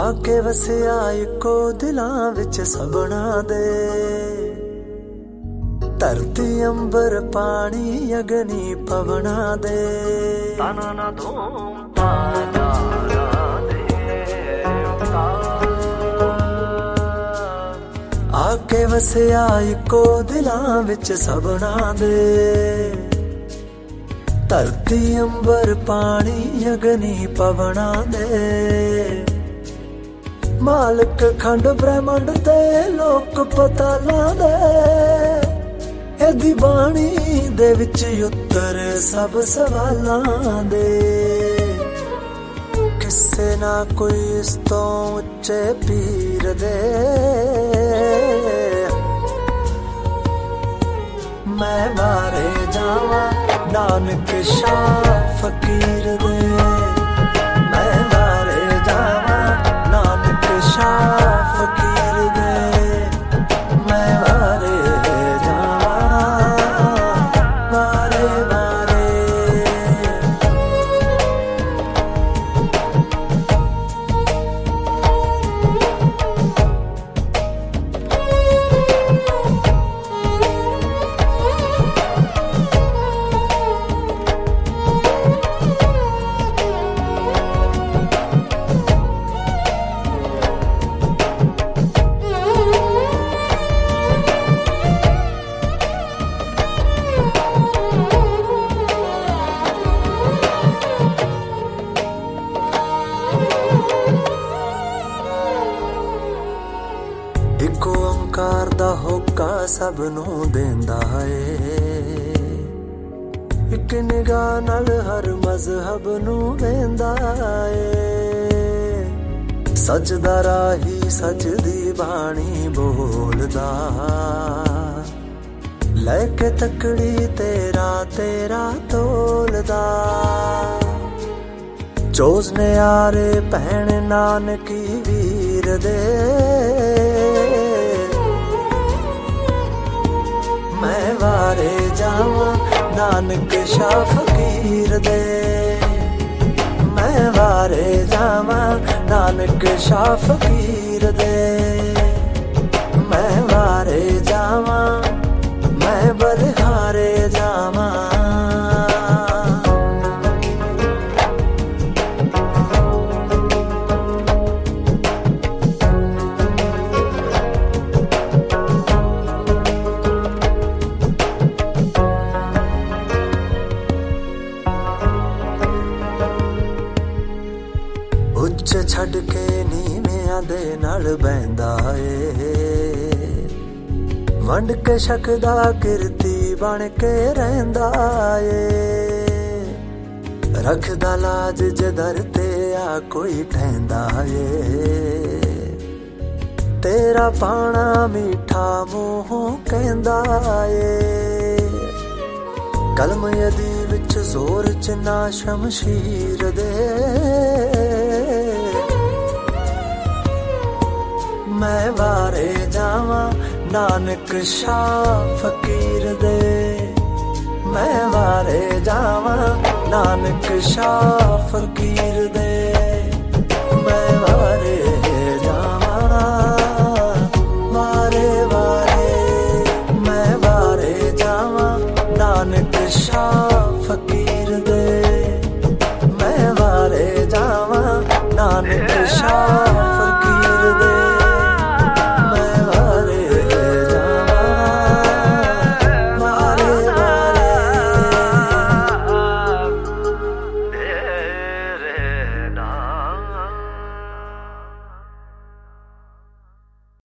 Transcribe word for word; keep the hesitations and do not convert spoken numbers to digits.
आके वसिया इको दिलां विच सबना दे। धरती अंबर पानी अग्नि पवना दे। ताना ना धूम ताना आके वसिया इको दिलां विच सबना दे। धरती अंबर पानी अग्नि पवना दे। मालिक खंड ब्रह्मंड ते लोक पता ला दे। एदी बाणी दे विच उत्तर सब सवालां दे। किसे ना कोई इस तो उच्चे पीर दे। मैं वारे जावां नानक शाह फकीर दे। मैं वारे जावां नानक शाह फकीर दे। मैं वारे जावां वारे वारे। इको ओंकार दा होका सब नूं देंदा है। इक निगाह नाल हर मजहब नूं वेंदा है। सजदा राही सजदी बाणी बोलदा। लैके तकड़ी तेरा तेरा तोलदा। चोज ने यारे भैण नानकी वीर दे। मैं वारे जावां नानक शाह फकीर दे। मैं वारे जावां नानक शाह फकीर दे। मैं वारे जावां मैं बलिहारे जावां। उच्च छड़ के नीवियां दे नाल बहंदा ए। वंड के शकदा किरती बन के रहिंदा ए। रखदा लाज जदर ते आ कोई ठहंदा ए। तेरा पाना मीठा मूहों कहंदा ए। कलम यदी विच जोर च ना शमशीर दे। मैं वारे जावां नानक शाह फकीर दे। मैं वारे जावां नानक शाह फकीर दे। मैं वारे जावां वारे वारे। मैं वारे जावां नानक शाह फकीर दे। मैं वारे जावां नानक शाह